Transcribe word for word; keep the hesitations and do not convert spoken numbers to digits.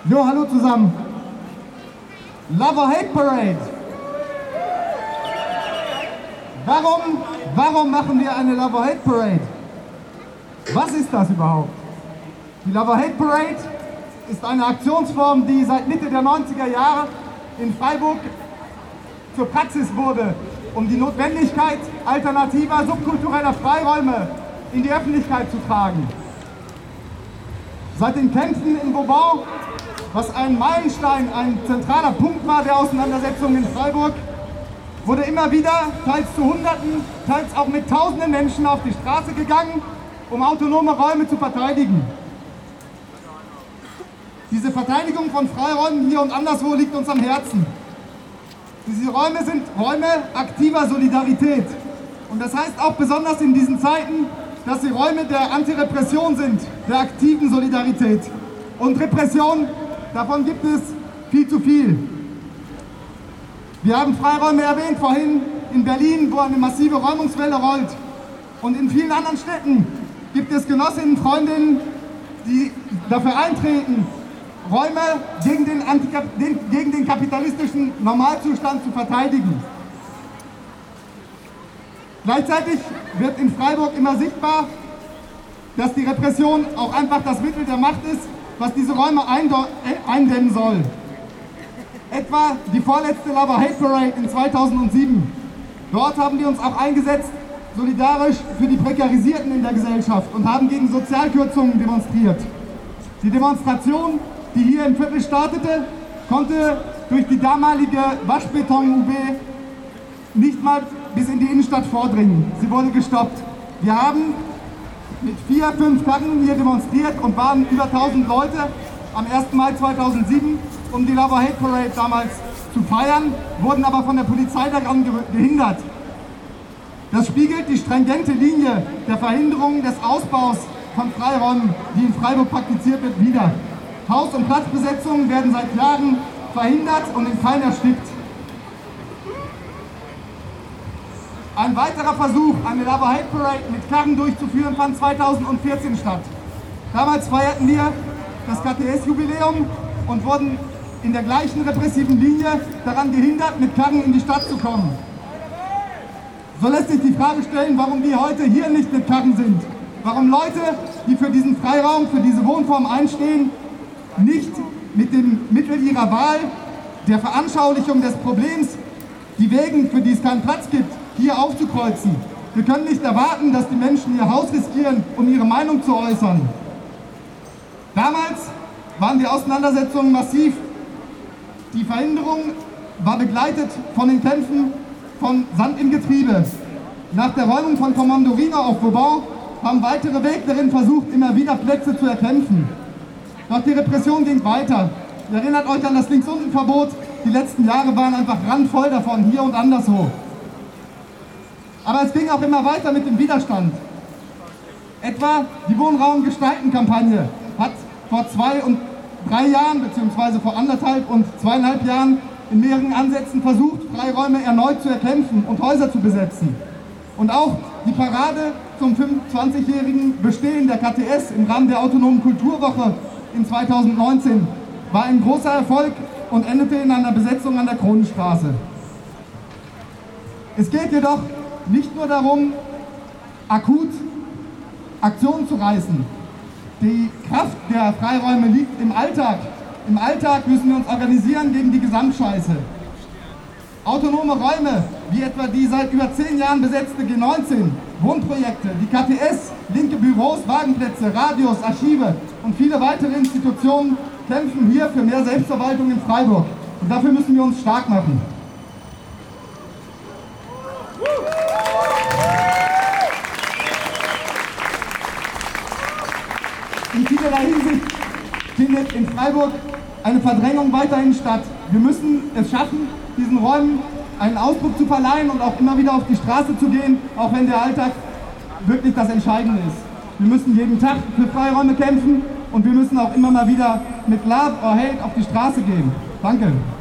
Jo, hallo zusammen. Love or Hate Parade. Warum, warum machen wir eine Love or Hate Parade? Was ist das überhaupt? Die Love or Hate Parade ist eine Aktionsform, die seit Mitte der neunziger Jahre in Freiburg zur Praxis wurde, um die Notwendigkeit alternativer, subkultureller Freiräume in die Öffentlichkeit zu tragen. Seit den Kämpfen in Vauban, was ein Meilenstein, ein zentraler Punkt war der Auseinandersetzungen in Freiburg, wurde immer wieder, teils zu Hunderten, teils auch mit Tausenden Menschen auf die Straße gegangen, um autonome Räume zu verteidigen. Diese Verteidigung von Freiräumen hier und anderswo liegt uns am Herzen. Diese Räume sind Räume aktiver Solidarität. Und das heißt auch besonders in diesen Zeiten, dass sie Räume der Antirepression sind, der aktiven Solidarität. Und Repression, davon gibt es viel zu viel. Wir haben Freiräume erwähnt vorhin in Berlin, wo eine massive Räumungswelle rollt. Und in vielen anderen Städten gibt es Genossinnen, Freundinnen, die dafür eintreten, Räume gegen den, Antika- den, gegen den kapitalistischen Normalzustand zu verteidigen. Gleichzeitig wird in Freiburg immer sichtbar, dass die Repression auch einfach das Mittel der Macht ist, was diese Räume eindämmen soll. Etwa die vorletzte Love or Hate Parade in zweitausendsieben. Dort haben wir uns auch eingesetzt, solidarisch für die Prekarisierten in der Gesellschaft und haben gegen Sozialkürzungen demonstriert. Die Demonstration, die hier im Viertel startete, konnte durch die damalige Waschbeton-U B nicht mal bis in die Innenstadt vordringen. Sie wurde gestoppt. Wir haben mit vier, fünf Karren hier demonstriert und waren über tausend Leute am ersten Mai zweitausendsieben, um die Love or Hate Parade damals zu feiern, wurden aber von der Polizei daran gehindert. Das spiegelt die stringente Linie der Verhinderung des Ausbaus von Freiräumen, die in Freiburg praktiziert wird, wider. Haus- und Platzbesetzungen werden seit Jahren verhindert und in keiner erstickt. Ein weiterer Versuch, eine Love or Hate Parade mit Karren durchzuführen, fand zweitausendvierzehn statt. Damals feierten wir das K T S-Jubiläum und wurden in der gleichen repressiven Linie daran gehindert, mit Karren in die Stadt zu kommen. So lässt sich die Frage stellen, warum wir heute hier nicht mit Karren sind. Warum Leute, die für diesen Freiraum, für diese Wohnform einstehen, nicht mit dem Mittel ihrer Wahl, der Veranschaulichung des Problems, die Wegen, für die es keinen Platz gibt, hier aufzukreuzen. Wir können nicht erwarten, dass die Menschen ihr Haus riskieren, um ihre Meinung zu äußern. Damals waren die Auseinandersetzungen massiv. Die Verhinderung war begleitet von den Kämpfen von Sand im Getriebe. Nach der Räumung von Kommandorino auf Vauban haben weitere Weglerinnen versucht, immer wieder Plätze zu erkämpfen. Doch die Repression ging weiter. Ihr erinnert euch an das Links-Unten-Verbot. Die letzten Jahre waren einfach randvoll davon, hier und anderswo. Aber es ging auch immer weiter mit dem Widerstand. Etwa die Wohnraum-Gestalten-Kampagne hat vor zwei und drei Jahren, beziehungsweise vor anderthalb und zweieinhalb Jahren in mehreren Ansätzen versucht, Freiräume erneut zu erkämpfen und Häuser zu besetzen. Und auch die Parade zum fünfundzwanzigjährigen Bestehen der K T S im Rahmen der Autonomen Kulturwoche in zweitausendneunzehn war ein großer Erfolg und endete in einer Besetzung an der Kronenstraße. Es geht jedoch nicht nur darum, akut Aktionen zu reißen. Die Kraft der Freiräume liegt im Alltag. Im Alltag müssen wir uns organisieren gegen die Gesamtscheiße. Autonome Räume, wie etwa die seit über zehn Jahren besetzte G neunzehn, Wohnprojekte, die K T S, linke Büros, Wagenplätze, Radios, Archive und viele weitere Institutionen kämpfen hier für mehr Selbstverwaltung in Freiburg. Und dafür müssen wir uns stark machen. In vielerlei Hinsicht findet in Freiburg eine Verdrängung weiterhin statt. Wir müssen es schaffen, diesen Räumen einen Ausdruck zu verleihen und auch immer wieder auf die Straße zu gehen, auch wenn der Alltag wirklich das Entscheidende ist. Wir müssen jeden Tag für Freiräume kämpfen und wir müssen auch immer mal wieder mit Love or Hate auf die Straße gehen. Danke.